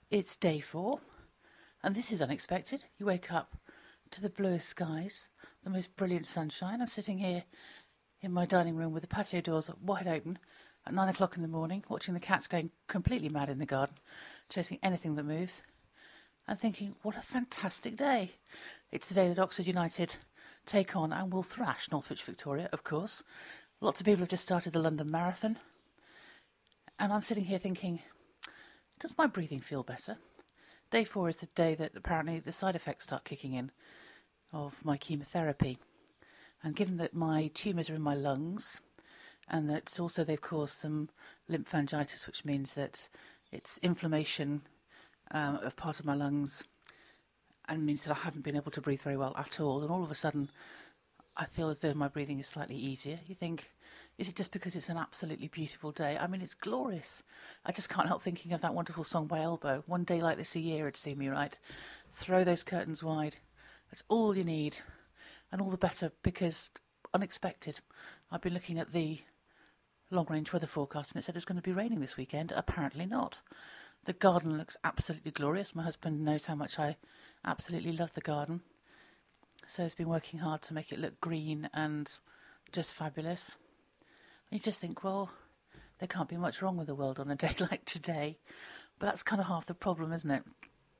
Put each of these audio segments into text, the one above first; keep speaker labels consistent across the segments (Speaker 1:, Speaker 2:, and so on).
Speaker 1: It's day 4, and this is unexpected. You wake up to the bluest skies, the most brilliant sunshine. I'm sitting here in my dining room with the patio doors wide open at 9 o'clock in the morning, watching the cats going completely mad in the garden, chasing anything that moves, and thinking, what a fantastic day. It's the day that Oxford United take on and will thrash Northwich Victoria, of course. Lots of people have just started the London Marathon, and I'm sitting here thinking, does my breathing feel better? Day 4 is the day that apparently the side effects start kicking in of my chemotherapy. And given that my tumours are in my lungs, and that also they've caused some lymphangitis, which means that it's inflammation of part of my lungs, and means that I haven't been able to breathe very well at all. And all of a sudden, I feel as though my breathing is slightly easier. You think, is it just because it's an absolutely beautiful day? I mean, it's glorious. I just can't help thinking of that wonderful song by Elbow. One day like this a year, it'd see me right. Throw those curtains wide. That's all you need. And all the better because unexpected. I've been looking at the long-range weather forecast and it said it's going to be raining this weekend. Apparently not. The garden looks absolutely glorious. My husband knows how much I absolutely love the garden. So he's been working hard to make it look green and just fabulous. And you just think, well, there can't be much wrong with the world on a day like today. But that's kind of half the problem, isn't it?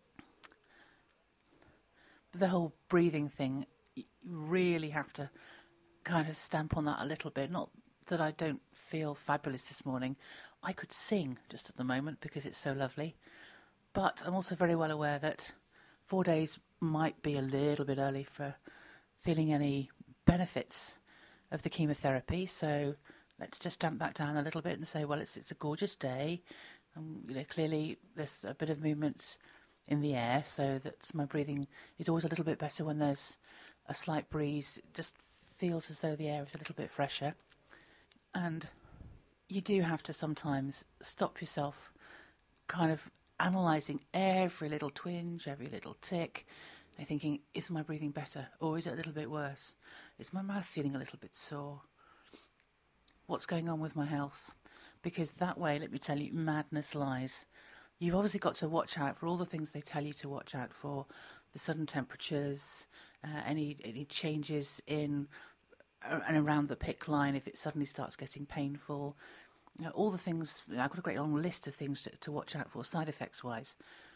Speaker 1: The whole breathing thing, you really have to kind of stamp on that a little bit. Not that I don't feel fabulous this morning. I could sing just at the moment because it's so lovely. But I'm also very well aware that 4 days might be a little bit early for feeling any benefits of the chemotherapy. So let's just damp that down a little bit and say, well, it's a gorgeous day. Clearly there's a bit of movement in the air, so that my breathing is always a little bit better when there's a slight breeze. It just feels as though the air is a little bit fresher. And you do have to sometimes stop yourself kind of analysing every little twinge, every little tick, and thinking, is my breathing better or is it a little bit worse? Is my mouth feeling a little bit sore? What's going on with my health? Because that way, let me tell you, madness lies. You've obviously got to watch out for all the things they tell you to watch out for, the sudden temperatures, any changes in and around the PICC line if it suddenly starts getting painful. All the things, I've got a great long list of things to watch out for, side effects wise.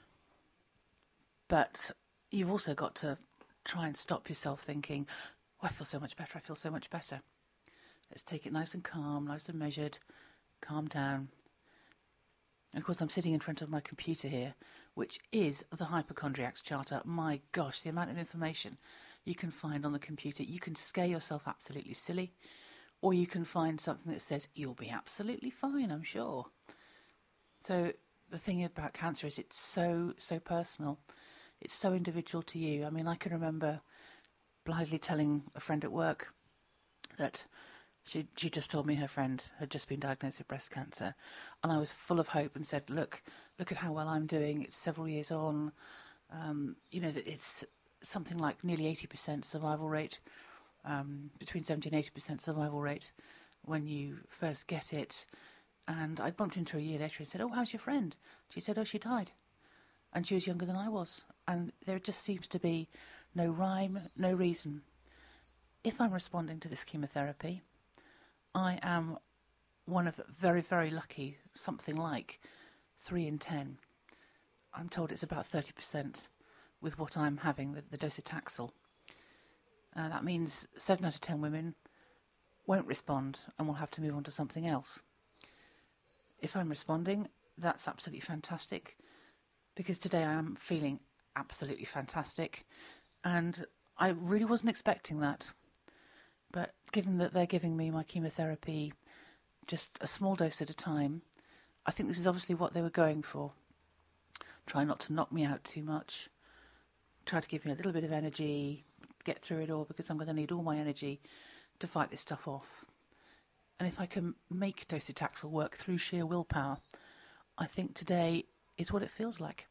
Speaker 1: But you've also got to try and stop yourself thinking, oh, I feel so much better, I feel so much better. Let's take it nice and calm, nice and measured, calm down. And of course, I'm sitting in front of my computer here, which is the Hypochondriacs Charter. My gosh, the amount of information you can find on the computer. You can scare yourself absolutely silly, or you can find something that says, you'll be absolutely fine, I'm sure. So the thing about cancer is it's so personal. It's so individual to you. I mean, I can remember blithely telling a friend at work that she just told me her friend had just been diagnosed with breast cancer, and I was full of hope and said, look at how well I'm doing. It's several years on. That it's something like nearly 80% survival rate, between 70 and 80% survival rate when you first get it. And I bumped into her a year later and said, oh, how's your friend? She said, oh, she died. And she was younger than I was. And there just seems to be no rhyme, no reason. If I'm responding to this chemotherapy, I am one of very, very lucky, something like 3 in 10. I'm told it's about 30% with what I'm having, the docetaxel. That means 7 out of 10 women won't respond and will have to move on to something else. If I'm responding, that's absolutely fantastic, because today I am feeling absolutely fantastic, and I really wasn't expecting that. But given that they're giving me my chemotherapy just a small dose at a time, I think this is obviously what they were going for. Try not to knock me out too much. Try to give me a little bit of energy, get through it all, because I'm going to need all my energy to fight this stuff off. And if I can make docetaxel work through sheer willpower, I think today is what it feels like.